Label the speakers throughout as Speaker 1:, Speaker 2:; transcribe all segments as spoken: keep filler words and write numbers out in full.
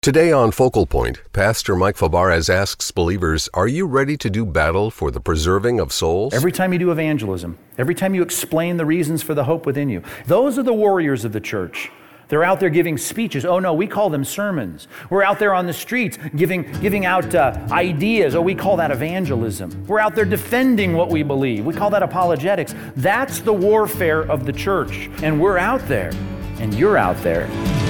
Speaker 1: Today on Focal Point, Pastor Mike Fabarez asks believers, are you ready to do battle for the preserving of souls?
Speaker 2: Every time you do evangelism, every time you explain the reasons for the hope within you, those are the warriors of the church. They're out there giving speeches. Oh no, we call them sermons. We're out there on the streets giving, giving out uh, ideas. Oh, we call that evangelism. We're out there defending what we believe. We call that apologetics. That's the warfare of the church. And we're out there, and you're out there.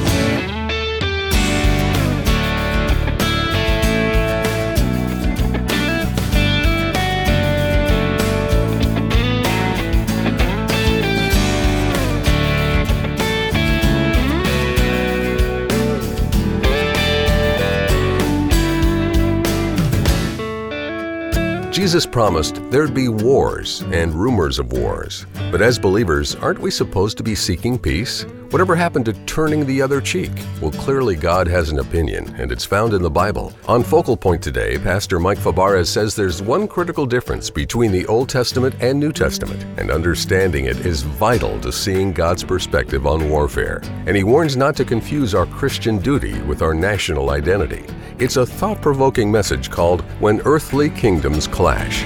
Speaker 1: Jesus promised there'd be wars and rumors of wars. But as believers, aren't we supposed to be seeking peace? Whatever happened to turning the other cheek? Well, clearly God has an opinion, and it's found in the Bible. On Focal Point today, Pastor Mike Fabarez says there's one critical difference between the Old Testament and New Testament, and understanding it is vital to seeing God's perspective on warfare. And he warns not to confuse our Christian duty with our national identity. It's a thought-provoking message called When Earthly Kingdoms Clash.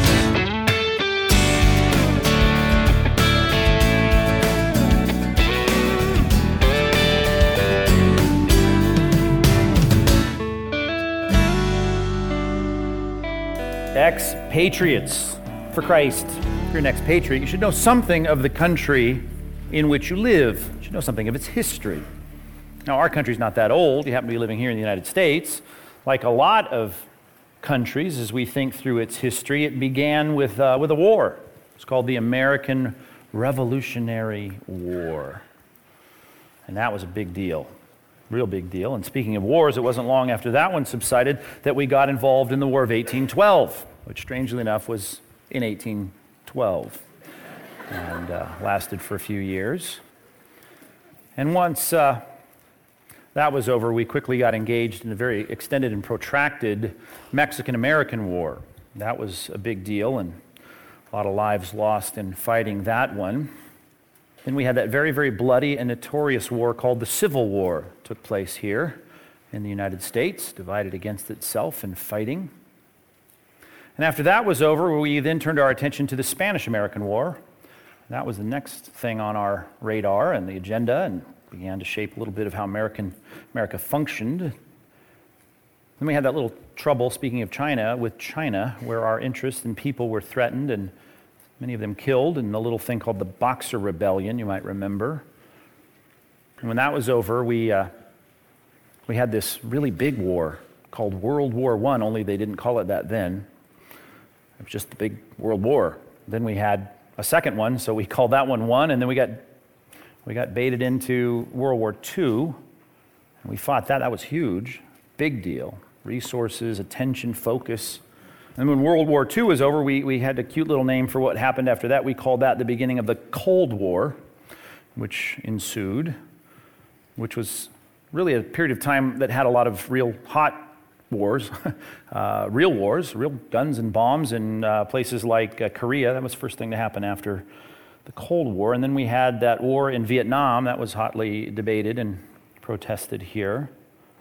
Speaker 2: Expatriates for Christ. If you're an expatriate, you should know something of the country in which you live. You should know something of its history. Now, our country's not that old. You happen to be living here in the United States. Like a lot of countries, as we think through its history, it began with, uh, with a war. It's called the American Revolutionary War. And that was a big deal. Real big deal. And speaking of wars, it wasn't long after that one subsided that we got involved in the War of eighteen twelve, which strangely enough was in eighteen twelve and uh, lasted for a few years. And once uh, that was over, we quickly got engaged in a very extended and protracted Mexican-American War. That was a big deal, and a lot of lives lost in fighting that one. Then we had that very, very bloody and notorious war called the Civil War. It took place here in the United States, divided against itself and fighting. And after that was over, we then turned our attention to the Spanish-American War. That was the next thing on our radar and the agenda, and began to shape a little bit of how American America functioned. Then we had that little trouble, speaking of China, with China, where our interests and people were threatened and many of them killed in the little thing called the Boxer Rebellion, you might remember. And when that was over, we uh, we had this really big war called World War One, only they didn't call it that then. It was just the big World War. Then we had a second one, so we called that one one, and then we got we got baited into World War Two, and we fought that. That was huge, big deal. Resources, attention, focus. And when World War Two was over, we, we had a cute little name for what happened after that. We called that the beginning of the Cold War, which ensued, which was really a period of time that had a lot of real hot wars, uh, real wars, real guns and bombs in uh, places like uh, Korea. That was the first thing to happen after the Cold War. And then we had that war in Vietnam that was hotly debated and protested here.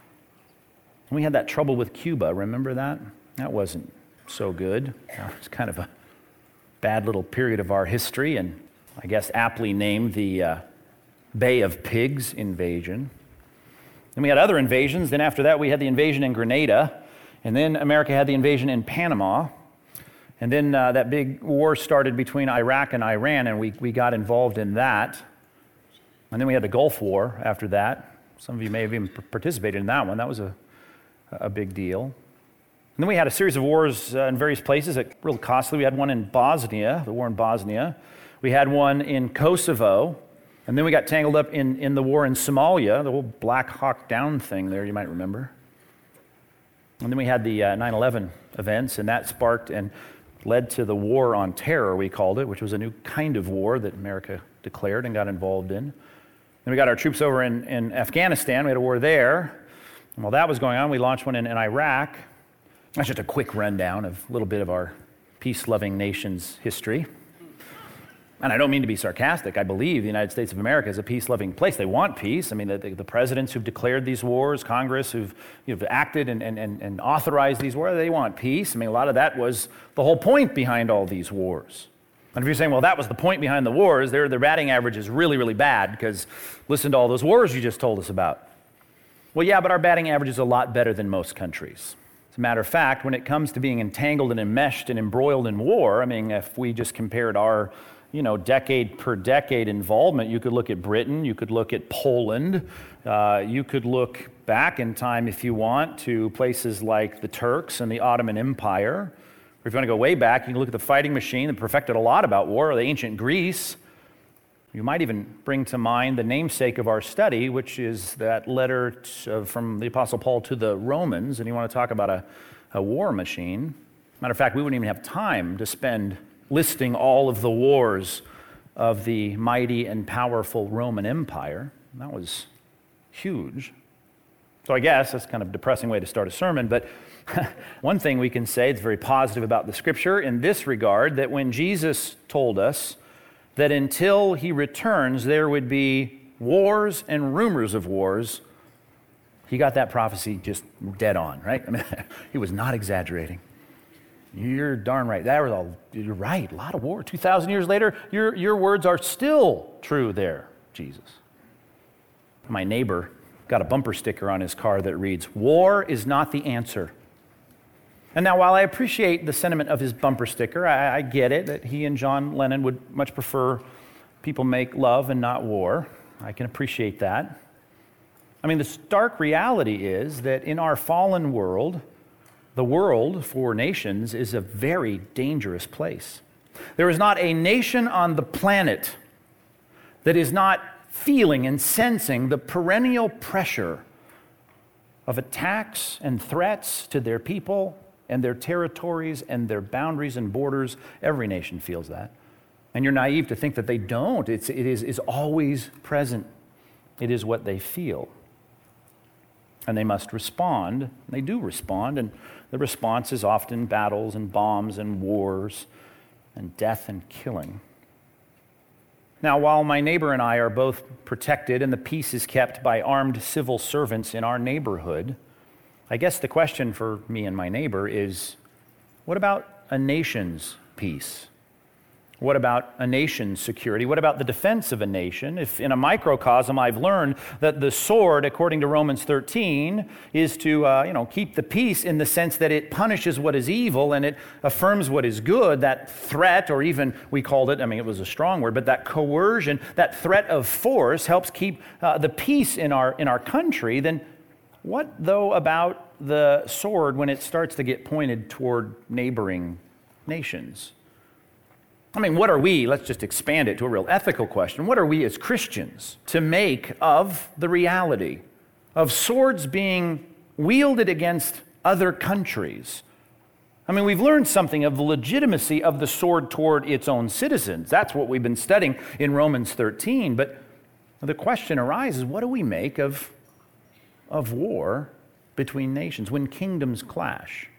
Speaker 2: And we had that trouble with Cuba. Remember that? That wasn't so good. It was kind of a bad little period of our history, and I guess aptly named the uh, Bay of Pigs invasion. Then we had other invasions. Then after that, we had the invasion in Grenada, and then America had the invasion in Panama. And then uh, that big war started between Iraq and Iran, and we, we got involved in that. And then we had the Gulf War after that. Some of you may have even participated in that one. That was a, a big deal. And then we had a series of wars uh, in various places that were real costly. We had one in Bosnia, the war in Bosnia. We had one in Kosovo. And then we got tangled up in, in the war in Somalia, the whole Black Hawk Down thing there, you might remember. And then we had the uh, nine eleven events, and that sparked and led to the war on terror, we called it, which was a new kind of war that America declared and got involved in. Then we got our troops over in, in Afghanistan. We had a war there. And while that was going on, we launched one in, in Iraq. That's just a quick rundown of a little bit of our peace-loving nation's history. And I don't mean to be sarcastic. I believe the United States of America is a peace-loving place. They want peace. I mean, the, the, the presidents who've declared these wars, Congress who've you know, acted and, and, and, and authorized these wars, they want peace. I mean, a lot of that was the whole point behind all these wars. And if you're saying, well, that was the point behind the wars, their, their batting average is really, really bad because listen to all those wars you just told us about. Well, yeah, but our batting average is a lot better than most countries. As a matter of fact, when it comes to being entangled and enmeshed and embroiled in war, I mean, if we just compared our you know, decade per decade involvement, you could look at Britain, you could look at Poland, uh, you could look back in time if you want to places like the Turks and the Ottoman Empire. Or if you want to go way back, you can look at the fighting machine that perfected a lot about war, or the ancient Greece. You might even bring to mind the namesake of our study, which is that letter to, from the Apostle Paul to the Romans, and you want to talk about a, a war machine. Matter of fact, we wouldn't even have time to spend listing all of the wars of the mighty and powerful Roman Empire. That was huge. So I guess that's kind of a depressing way to start a sermon, but one thing we can say that's very positive about the Scripture in this regard, that when Jesus told us that until he returns there would be wars and rumors of wars, he got that prophecy just dead on, right? I mean, he was not exaggerating. You're darn right. That was all, you're right. A lot of war. two thousand years later, your, your words are still true there, Jesus. My neighbor got a bumper sticker on his car that reads, "War is not the answer." And now, while I appreciate the sentiment of his bumper sticker, I, I get it that he and John Lennon would much prefer people make love and not war. I can appreciate that. I mean, the stark reality is that in our fallen world, the world for nations is a very dangerous place. There is not a nation on the planet that is not feeling and sensing the perennial pressure of attacks and threats to their people and their territories and their boundaries and borders. Every nation feels that. And you're naive to think that they don't. It's, it is, is always present. It is what they feel. And they must respond. They do respond, and the response is often battles and bombs and wars and death and killing. Now, while my neighbor and I are both protected and the peace is kept by armed civil servants in our neighborhood, I guess the question for me and my neighbor is, what about a nation's peace? What about a nation's security? What about the defense of a nation? If in a microcosm I've learned that the sword, according to Romans thirteen, is to uh, you know keep the peace in the sense that it punishes what is evil and it affirms what is good, that threat, or even we called it, I mean it was a strong word, but that coercion, that threat of force helps keep uh, the peace in our in our country, then what though about the sword when it starts to get pointed toward neighboring nations? I mean, what are we, let's just expand it to a real ethical question, what are we as Christians to make of the reality of swords being wielded against other countries? I mean, we've learned something of the legitimacy of the sword toward its own citizens. That's what we've been studying in Romans thirteen. But the question arises, what do we make of, of war between nations when kingdoms clash?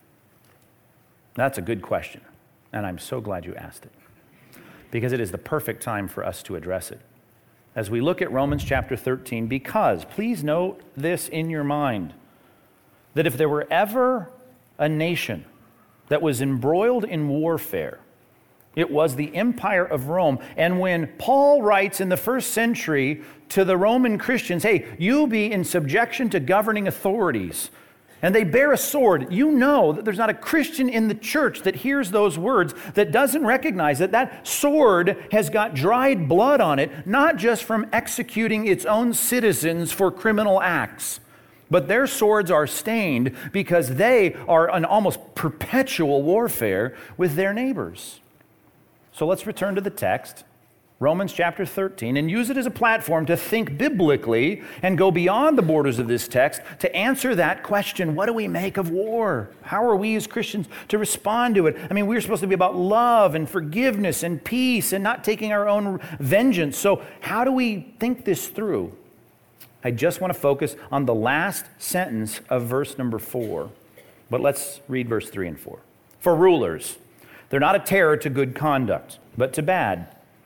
Speaker 2: That's a good question. And I'm so glad you asked it, because it is the perfect time for us to address it. As we look at Romans chapter thirteen, because, please note this in your mind, that if there were ever a nation that was embroiled in warfare, it was the Empire of Rome. And when Paul writes in the first century to the Roman Christians, hey, you be in subjection to governing authorities, and they bear a sword, you know that there's not a Christian in the church that hears those words that doesn't recognize that that sword has got dried blood on it, not just from executing its own citizens for criminal acts, but their swords are stained because they are in almost perpetual warfare with their neighbors. So let's return to the text, Romans chapter thirteen, and use it as a platform to think biblically and go beyond the borders of this text to answer that question, what do we make of war? How are we as Christians to respond to it? I mean, we're supposed to be about love and forgiveness and peace and not taking our own vengeance. So how do we think this through? I just want to focus on the last sentence of verse number four, but let's read verse three and four. For rulers, they're not a terror to good conduct, but to bad.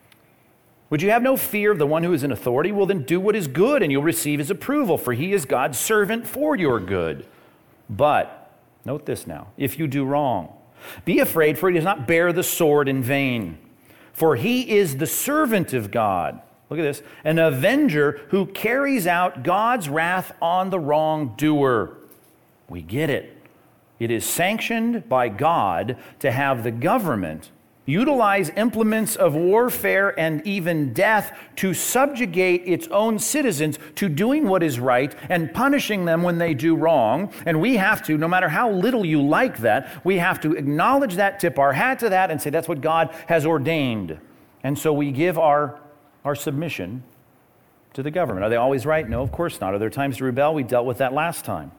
Speaker 2: Would you have no fear of the one who is in authority? Well, then do what is good, and you'll receive his approval, for he is God's servant for your good. But, note this now, if you do wrong, be afraid, for he does not bear the sword in vain. For he is the servant of God. Look at this. An avenger who carries out God's wrath on the wrongdoer. We get it. It is sanctioned by God to have the government utilize implements of warfare and even death to subjugate its own citizens to doing what is right and punishing them when they do wrong. And we have to, no matter how little you like that, we have to acknowledge that, tip our hat to that, and say that's what God has ordained. And so we give our, our submission to the government. Are they always right? No, of course not. Are there times to rebel? We dealt with that last time.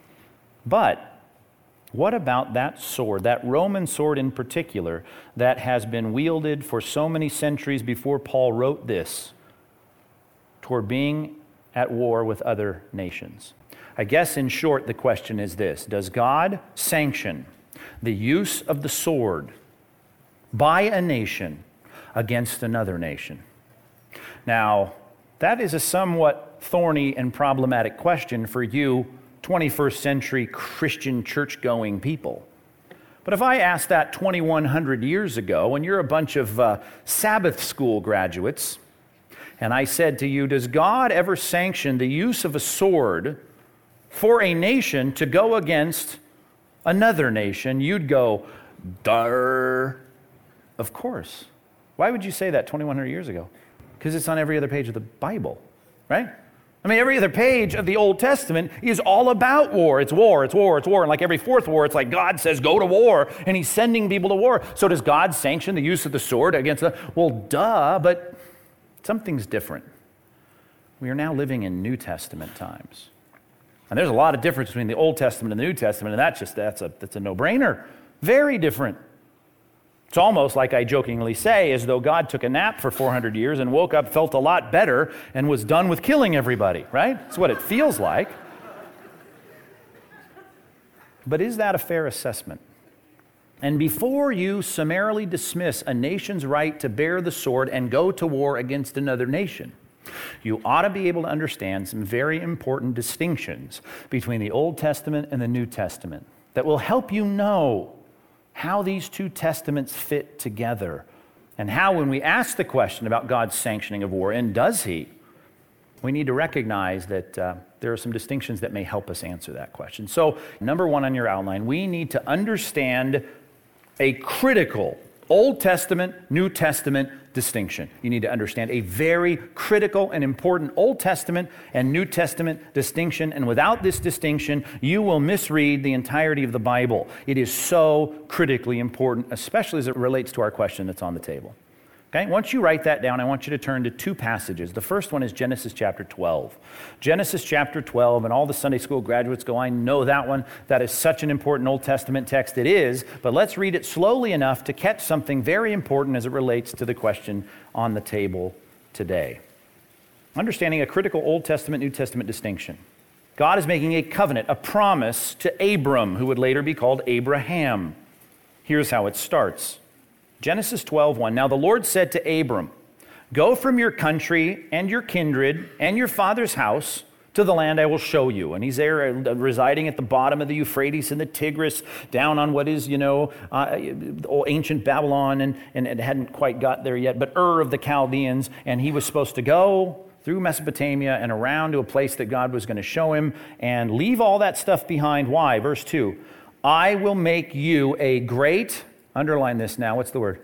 Speaker 2: But what about that sword, that Roman sword in particular, that has been wielded for so many centuries before Paul wrote this, toward being at war with other nations? I guess in short, the question is this: does God sanction the use of the sword by a nation against another nation? Now, that is a somewhat thorny and problematic question for you twenty-first century Christian church-going people. But if I asked that twenty-one hundred years ago, when you're a bunch of uh, Sabbath school graduates, and I said to you, does God ever sanction the use of a sword for a nation to go against another nation? You'd go, duh, of course. Why would you say that twenty-one hundred years ago? Because it's on every other page of the Bible, right? I mean, every other page of the Old Testament is all about war. It's war, it's war, it's war. And like every fourth war, it's like God says, go to war, and he's sending people to war. So does God sanction the use of the sword against the... Well, duh, but something's different. We are now living in New Testament times. And there's a lot of difference between the Old Testament and the New Testament, and that's just, that's a, that's a no-brainer. Very different. It's almost like I jokingly say, as though God took a nap for four hundred years and woke up, felt a lot better, and was done with killing everybody, right? That's what it feels like. But is that a fair assessment? And before you summarily dismiss a nation's right to bear the sword and go to war against another nation, you ought to be able to understand some very important distinctions between the Old Testament and the New Testament that will help you know how these two testaments fit together, and how when we ask the question about God's sanctioning of war, and does he, we need to recognize that uh, there are some distinctions that may help us answer that question. So, number one on your outline, we need to understand a critical Old Testament, New Testament distinction. You need to understand a very critical and important Old Testament and New Testament distinction, and without this distinction, you will misread the entirety of the Bible. It is so critically important, especially as it relates to our question that's on the table. Okay, once you write that down, I want you to turn to two passages. The first one is Genesis chapter twelve. Genesis chapter twelve, and all the Sunday school graduates go, I know that one. That is such an important Old Testament text. It is, but let's read it slowly enough to catch something very important as it relates to the question on the table today. Understanding a critical Old Testament, New Testament distinction. God is making a covenant, a promise to Abram, who would later be called Abraham. Here's how it starts. Genesis twelve one. Now the Lord said to Abram, go from your country and your kindred and your father's house to the land I will show you. And he's there uh, residing at the bottom of the Euphrates and the Tigris, down on what is, you know, uh, ancient Babylon, and, and it hadn't quite got there yet, but Ur of the Chaldeans. And he was supposed to go through Mesopotamia and around to a place that God was going to show him and leave all that stuff behind. Why? Verse two, I will make you a great... Underline this now. What's the word?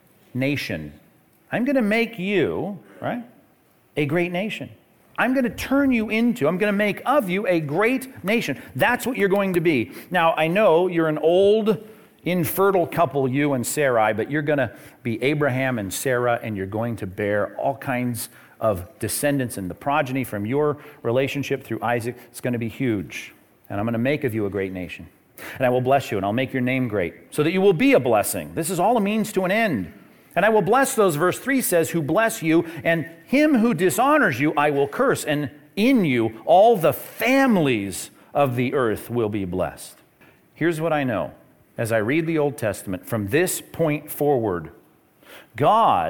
Speaker 2: Nation. I'm going to make you, right, a great nation. I'm going to turn you into, I'm going to make of you a great nation. That's what you're going to be. Now, I know you're an old, infertile couple, you and Sarai, but you're going to be Abraham and Sarah, and you're going to bear all kinds of descendants and the progeny from your relationship through Isaac. It's going to be huge. And I'm going to make of you a great nation. And I will bless you, and I'll make your name great, so that you will be a blessing. This is all a means to an end. And I will bless those, verse three says, who bless you, and him who dishonors you I will curse, and in you all the families of the earth will be blessed. Here's what I know. As I read the Old Testament, from this point forward, God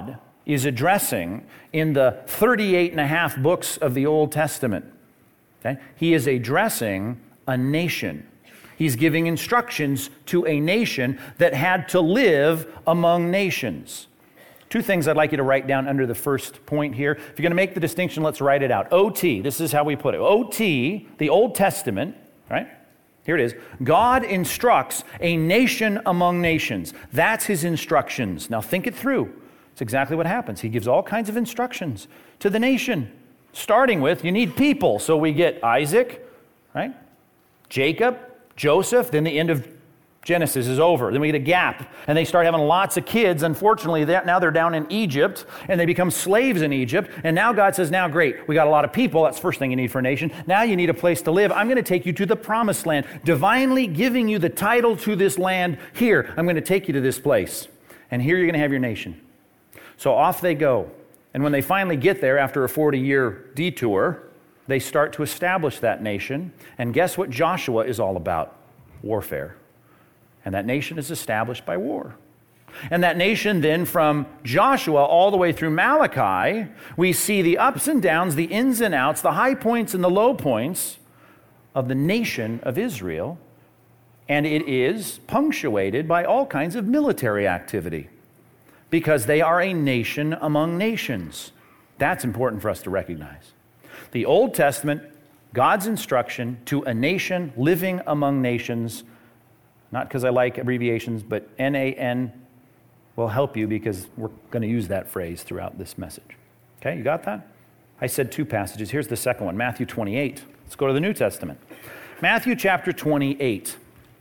Speaker 2: is addressing in the thirty-eight and a half books of the Old Testament. Okay? He is addressing a nation. He's giving instructions to a nation that had to live among nations. Two things I'd like you to write down under the first point here. If you're going to make the distinction, let's write it out. O T, this is how we put it. O T, the Old Testament, right? Here it is. God instructs a nation among nations. That's his instructions. Now think it through. It's exactly what happens. He gives all kinds of instructions to the nation. Starting with, you need people. So we get Isaac, right? Jacob, Joseph, then the end of Genesis is over. Then we get a gap, and they start having lots of kids. Unfortunately, now they're down in Egypt, and they become slaves in Egypt. And now God says, now great, we got a lot of people. That's the first thing you need for a nation. Now you need a place to live. I'm going to take you to the promised land, divinely giving you the title to this land. Here, I'm going to take you to this place. And here you're going to have your nation. So off they go. And when they finally get there after a forty-year detour, they start to establish that nation. And guess what Joshua is all about? Warfare. And that nation is established by war. And that nation then, from Joshua all the way through Malachi, we see the ups and downs, the ins and outs, the high points and the low points of the nation of Israel. And it is punctuated by all kinds of military activity because they are a nation among nations. That's important for us to recognize. The Old Testament, God's instruction to a nation living among nations. Not because I like abbreviations, but N A N will help you because we're going to use that phrase throughout this message. Okay, you got that? I said two passages. Here's the second one, Matthew twenty-eight. Let's go to the New Testament. Matthew chapter twenty-eight.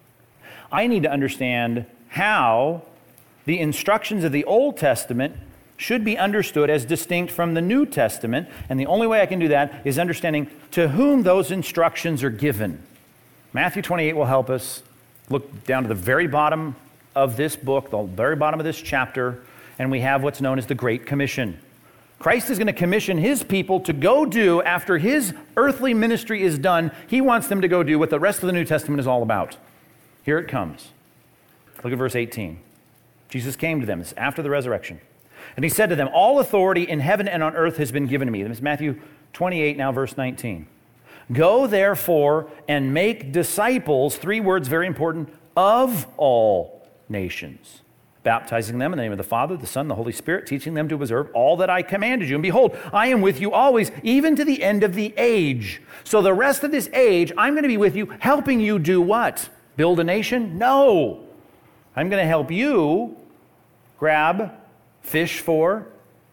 Speaker 2: I need to understand how the instructions of the Old Testament should be understood as distinct from the New Testament, and the only way I can do that is understanding to whom those instructions are given. Matthew twenty-eight will help us. Look down to the very bottom of this book, the very bottom of this chapter, and we have what's known as the Great Commission. Christ is going to commission his people to go do, after his earthly ministry is done, he wants them to go do what the rest of the New Testament is all about. Here it comes. Look at verse eighteen. Jesus came to them. It's after the resurrection. And he said to them, all authority in heaven and on earth has been given to me. This is Matthew twenty-eight, now verse nineteen. Go therefore and make disciples, three words very important, of all nations, baptizing them in the name of the Father, the Son, the Holy Spirit, teaching them to observe all that I commanded you. And behold, I am with you always, even to the end of the age. So the rest of this age, I'm going to be with you, helping you do what? Build a nation? No. I'm going to help you grab, fish for,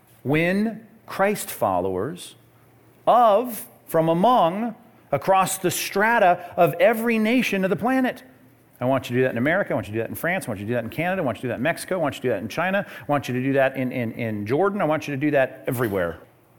Speaker 2: win Christ followers of, from among, across the strata of every nation of the planet. I want you to do that in America. I want you to do that in France. I want you to do that in Canada. I want you to do that in Mexico. I want you to do that in China. I want you to do that in, in, in Jordan. I want you to do that everywhere.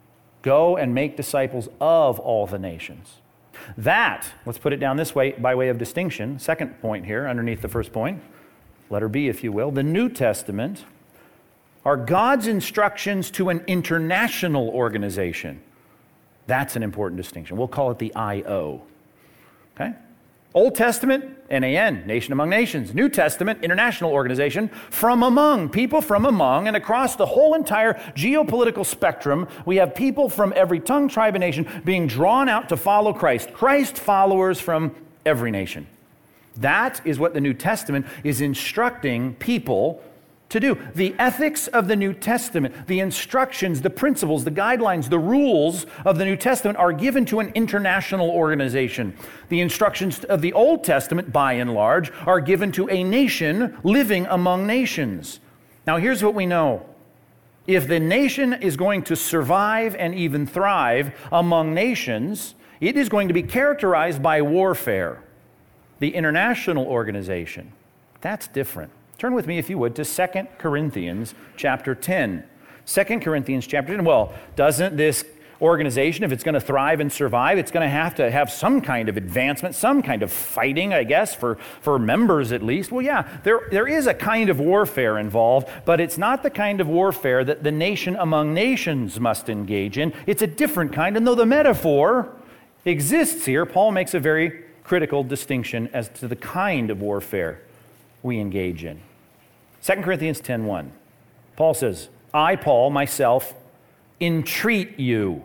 Speaker 2: Go and make disciples of all the nations. That, let's put it down this way by way of distinction. Second point here underneath the first point, letter B if you will. The New Testament are God's instructions to an international organization. That's an important distinction. We'll call it the I O. Okay? Old Testament, N A N, nation among nations. New Testament, international organization, from among, people from among, and across the whole entire geopolitical spectrum, we have people from every tongue, tribe, and nation being drawn out to follow Christ. Christ followers from every nation. That is what the New Testament is instructing people to do. The ethics of the New Testament, the instructions, the principles, the guidelines, the rules of the New Testament are given to an international organization. The instructions of the Old Testament, by and large, are given to a nation living among nations. Now, here's what we know. If the nation is going to survive and even thrive among nations, it is going to be characterized by warfare. The international organization, that's different. Turn with me, if you would, to Second Corinthians chapter ten. Second Corinthians chapter ten. Well, doesn't this organization, if it's going to thrive and survive, it's going to have to have some kind of advancement, some kind of fighting, I guess, for, for members at least. Well, yeah, there, there is a kind of warfare involved, but it's not the kind of warfare that the nation among nations must engage in. It's a different kind, and though the metaphor exists here, Paul makes a very critical distinction as to the kind of warfare we engage in. Second Corinthians ten one. Paul says, I, Paul, myself, entreat you.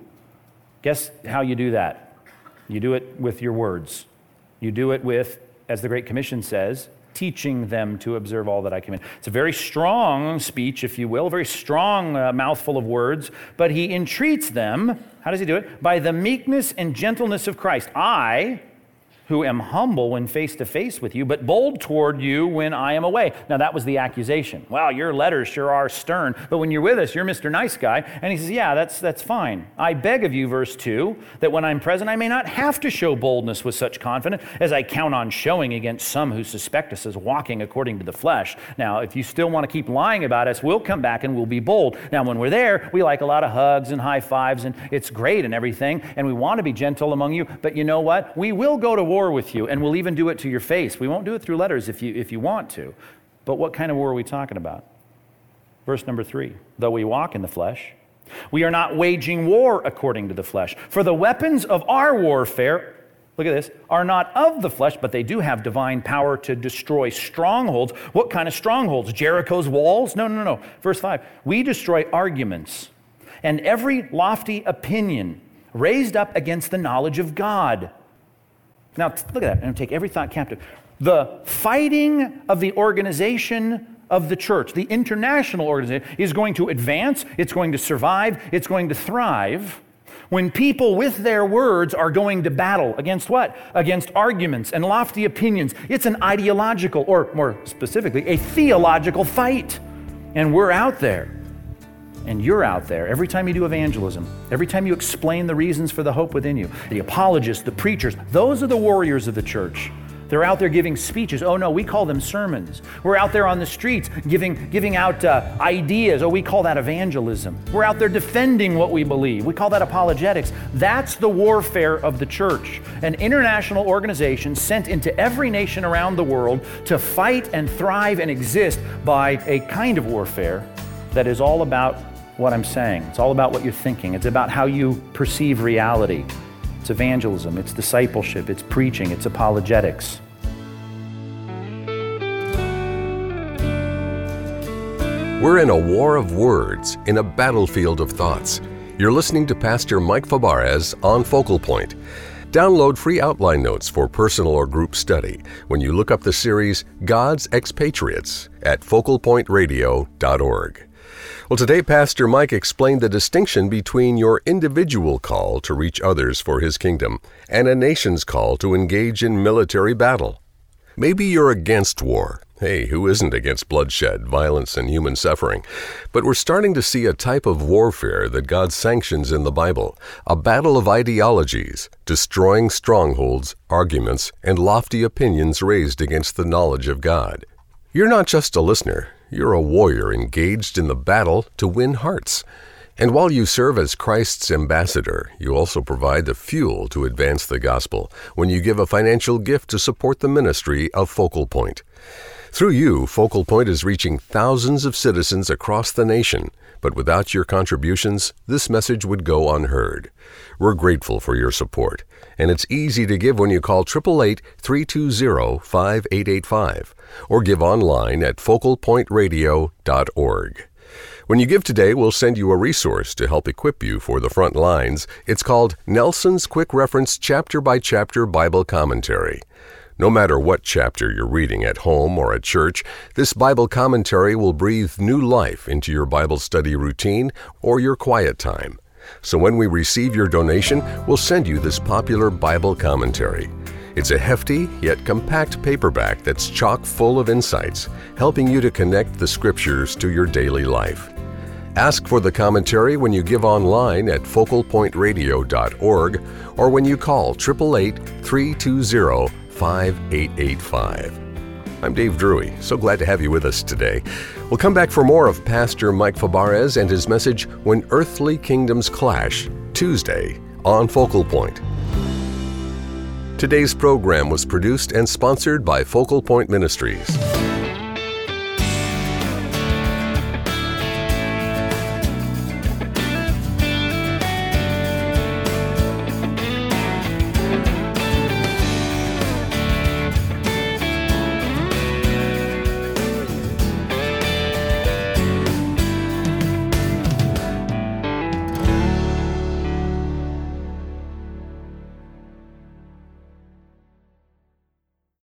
Speaker 2: Guess how you do that? You do it with your words. You do it with, as the Great Commission says, teaching them to observe all that I command. It's a very strong speech, if you will, a very strong uh, mouthful of words, but he entreats them. How does he do it? By the meekness and gentleness of Christ. I, who am humble when face to face with you, but bold toward you when I am away. Now that was the accusation. Wow, your letters sure are stern, but when you're with us, you're Mister Nice Guy. And he says, yeah, that's that's fine. I beg of you, verse two, that when I'm present, I may not have to show boldness with such confidence as I count on showing against some who suspect us as walking according to the flesh. Now, if you still want to keep lying about us, we'll come back and we'll be bold. Now, when we're there, we like a lot of hugs and high fives, and it's great and everything, and we want to be gentle among you, but you know what? We will go to war with you, and we'll even do it to your face. We won't do it through letters if you if you want to. But what kind of war are we talking about? Verse number three, though we walk in the flesh, we are not waging war according to the flesh. For the weapons of our warfare, look at this, are not of the flesh, but they do have divine power to destroy strongholds. What kind of strongholds? Jericho's walls? No, no, no. Verse five, we destroy arguments and every lofty opinion raised up against the knowledge of God. Now, look at that, and take every thought captive. The fighting of the organization of the church, the international organization, is going to advance, it's going to survive, it's going to thrive when people with their words are going to battle against what? Against arguments and lofty opinions. It's an ideological, or more specifically, a theological fight. And we're out there. And you're out there every time you do evangelism, every time you explain the reasons for the hope within you. The apologists, the preachers, those are the warriors of the church. They're out there giving speeches. Oh no, we call them sermons. We're out there on the streets giving, giving out uh, ideas. Oh, we call that evangelism. We're out there defending what we believe. We call that apologetics. That's the warfare of the church, an international organization sent into every nation around the world to fight and thrive and exist by a kind of warfare that is all about what I'm saying. It's all about what you're thinking. It's about how you perceive reality. It's evangelism, it's discipleship, it's preaching, it's apologetics.
Speaker 1: We're in a war of words, in a battlefield of thoughts. You're listening to Pastor Mike Fabarez on Focal Point. Download free outline notes for personal or group study when you look up the series God's Expatriates at focal point radio dot org. Well, today Pastor Mike explained the distinction between your individual call to reach others for his kingdom and a nation's call to engage in military battle. Maybe you're against war. Hey, who isn't against bloodshed, violence, and human suffering? But we're starting to see a type of warfare that God sanctions in the Bible, a battle of ideologies, destroying strongholds, arguments, and lofty opinions raised against the knowledge of God. You're not just a listener. You're a warrior engaged in the battle to win hearts. And while you serve as Christ's ambassador, you also provide the fuel to advance the gospel when you give a financial gift to support the ministry of Focal Point. Through you, Focal Point is reaching thousands of citizens across the nation, but without your contributions, this message would go unheard. We're grateful for your support, and it's easy to give when you call eight eight eight, three two zero, five eight eight five or give online at focal point radio dot org. When you give today, we'll send you a resource to help equip you for the front lines. It's called Nelson's Quick Reference Chapter-by-Chapter Bible Commentary. No matter what chapter you're reading at home or at church, this Bible commentary will breathe new life into your Bible study routine or your quiet time. So when we receive your donation, we'll send you this popular Bible commentary. It's a hefty yet compact paperback that's chock full of insights, helping you to connect the scriptures to your daily life. Ask for the commentary when you give online at focal point radio dot org or when you call eight eight eight, three two zero, five eight eight five. I'm Dave Drury. So glad to have you with us today. We'll come back for more of Pastor Mike Fabarez and his message, When Earthly Kingdoms Clash, Tuesday on Focal Point. Today's program was produced and sponsored by Focal Point Ministries.